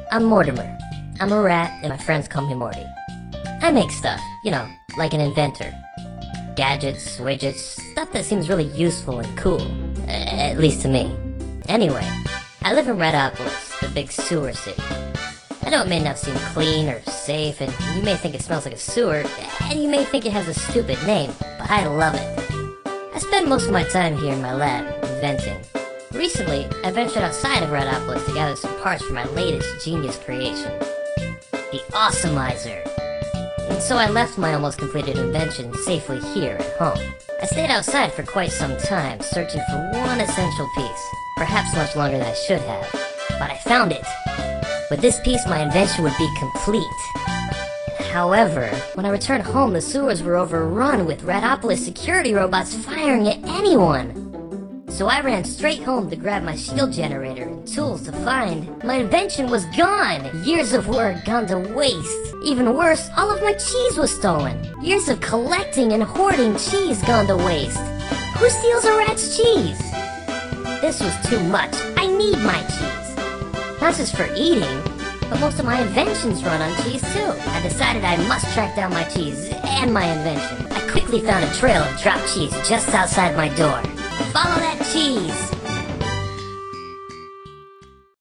I'm Mortimer. I'm a rat, and my friends call me Morty. I make stuff, like an inventor. Gadgets, widgets, stuff that seems really useful and cool. At least to me. Anyway, I live in Redopolis, the big sewer city. I know it may not seem clean or safe, and you may think it smells like a sewer, and you may think it has a stupid name, but I love it. I spend most of my time here in my lab, inventing. Recently, I ventured outside of Redopolis to gather some parts for my latest genius creation, the Awesomizer. And so I left my almost completed invention safely here at home. I stayed outside for quite some time, searching for one essential piece, perhaps much longer than I should have, but I found it. With this piece, my invention would be complete. However, when I returned home, the sewers were overrun with Redopolis security robots firing at anyone. So I ran straight home to grab my shield generator and tools to find my invention was gone! Years of work gone to waste. Even worse, all of my cheese was stolen. Years of collecting and hoarding cheese gone to waste. Who steals a rat's cheese? This was too much. I need my cheese. Not just for eating, but most of my inventions run on cheese too. I decided I must track down my cheese and my invention. I quickly found a trail of dropped cheese just outside my door. Follow that cheese!